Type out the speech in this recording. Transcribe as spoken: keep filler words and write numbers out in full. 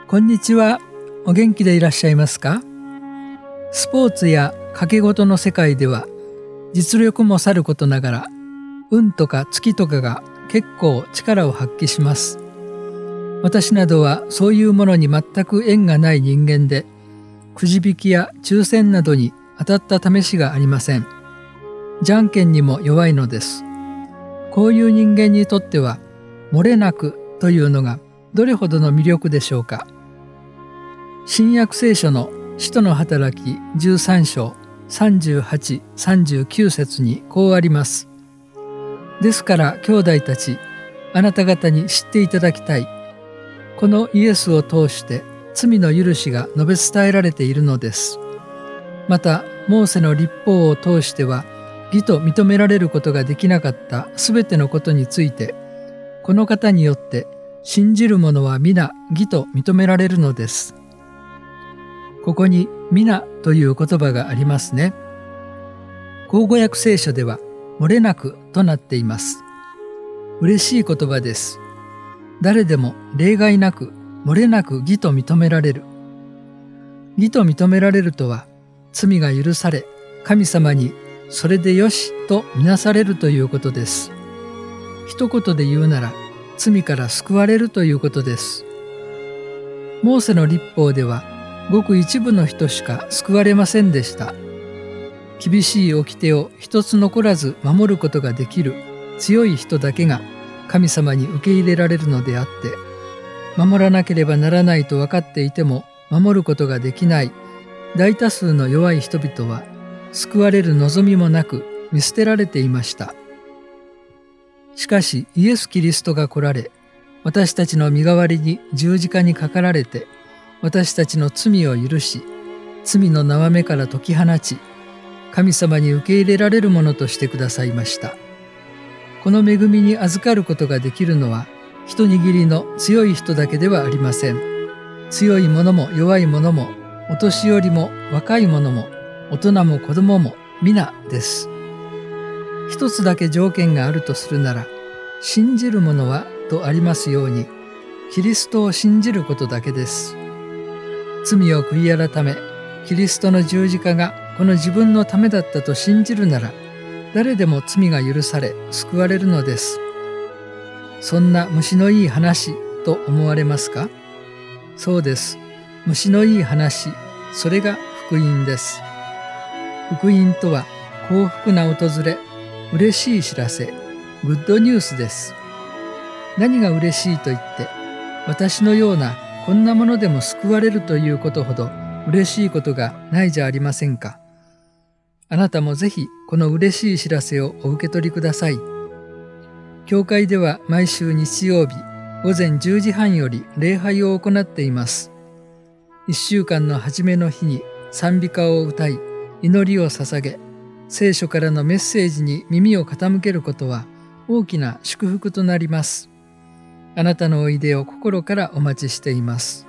こんにちは。お元気でいらっしゃいますか？スポーツや賭け事の世界では実力もさることながら運とか月とかが結構力を発揮します。私などはそういうものに全く縁がない人間で、くじ引きや抽選などに当たった試しがありません。じゃんけんにも弱いのです。こういう人間にとっては漏れなくというのがどれほどの魅力でしょうか。新約聖書の使徒の働きじゅうさん章さんじゅうはち、さんじゅうきゅう節にこうあります。ですから兄弟たち、あなた方に知っていただきたい。このイエスを通して罪の許しが述べ伝えられているのです。また、モーセの律法を通しては義と認められることができなかったすべてのことについて、この方によって信じる者は皆義と認められるのです。ここに皆という言葉がありますね。口語訳聖書では漏れなくとなっています。嬉しい言葉です。誰でも例外なく漏れなく義と認められる。義と認められるとは、罪が許され神様にそれでよしとみなされるということです。一言で言うなら罪から救われるということです。モーセの律法ではごく一部の人しか救われませんでした。厳しい掟を一つ残らず守ることができる強い人だけが神様に受け入れられるのであって、守らなければならないと分かっていても守ることができない大多数の弱い人々は救われる望みもなく見捨てられていました。しかしイエス・キリストが来られ、私たちの身代わりに十字架にかかられて、私たちの罪を許し、罪の縄目から解き放ち、神様に受け入れられるものとしてくださいました。この恵みに預かることができるのは、一握りの強い人だけではありません。強い者も弱い者も、お年寄りも若い者も、大人も子供も皆です。一つだけ条件があるとするなら、信じる者はとありますように、キリストを信じることだけです。罪を悔い改め、キリストの十字架がこの自分のためだったと信じるなら、誰でも罪が許され救われるのです。そんな虫のいい話と思われますか？そうです。虫のいい話、それが福音です。福音とは幸福な訪れ、嬉しい知らせ、グッドニュースです。何が嬉しいと言って、私のようなこんなものでも救われるということほど嬉しいことがないじゃありませんか。あなたもぜひこの嬉しい知らせをお受け取りください。教会では毎週日曜日午前じゅうじはんより礼拝を行っています。一週間の初めの日に賛美歌を歌い、祈りを捧げ、聖書からのメッセージに耳を傾けることは大きな祝福となります。あなたのおいでを心からお待ちしています。